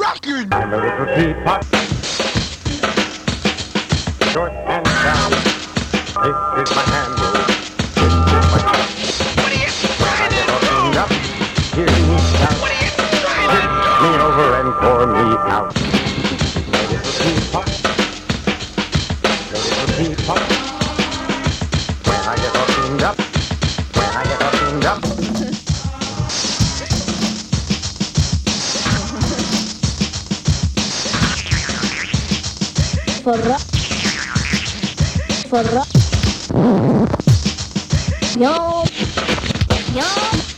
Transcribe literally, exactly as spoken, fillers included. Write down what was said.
knocking. I'm a little teapot, short and stout. This is my handle. This is my cup. What are you trying to Opened do? up, hear me shout. What are you trying to Tip me over and pour me out. My little teapot, my little teapot. When I get opened up, when I get opened up. Forra. Forra. Yo. Yo.